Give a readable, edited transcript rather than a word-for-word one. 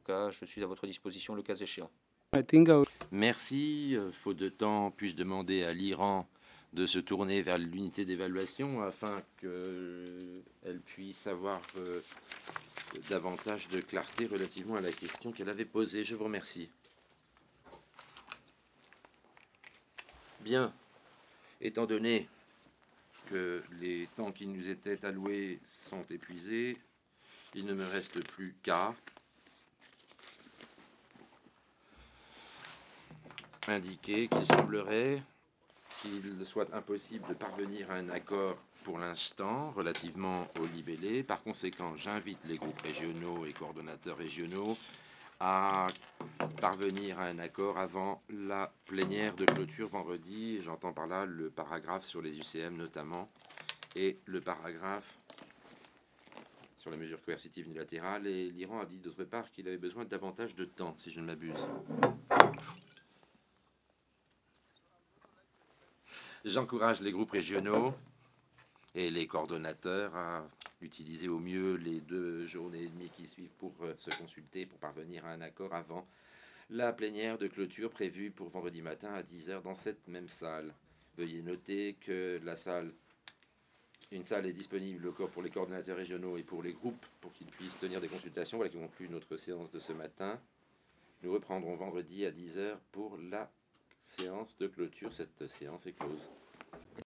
cas, je suis à votre disposition le cas échéant. I think I would Merci. Faute de temps, puis-je demander à l'Iran de se tourner vers l'unité d'évaluation afin qu'elle puisse avoir davantage de clarté relativement à la question qu'elle avait posée. Je vous remercie. Bien, étant donné que les temps qui nous étaient alloués sont épuisés, il ne me reste plus qu'à indiquer qu'il semblerait qu'il soit impossible de parvenir à un accord pour l'instant relativement au libellé. Par conséquent, j'invite les groupes régionaux et coordonnateurs régionaux à parvenir à un accord avant la plénière de clôture vendredi. J'entends par là le paragraphe sur les UCM notamment et le paragraphe sur la mesure coercitive unilatérale. Et l'Iran a dit d'autre part qu'il avait besoin de davantage de temps, si je ne m'abuse. J'encourage les groupes régionaux et les coordonnateurs à utiliser au mieux les 2 journées et demie qui suivent pour se consulter, pour parvenir à un accord avant la plénière de clôture prévue pour vendredi matin à 10 h dans cette même salle. Veuillez noter que une salle est disponible pour les coordonnateurs régionaux et pour les groupes pour qu'ils puissent tenir des consultations. Voilà qui conclut notre séance de ce matin. Nous reprendrons vendredi à 10 h pour la séance de clôture. Cette séance est close.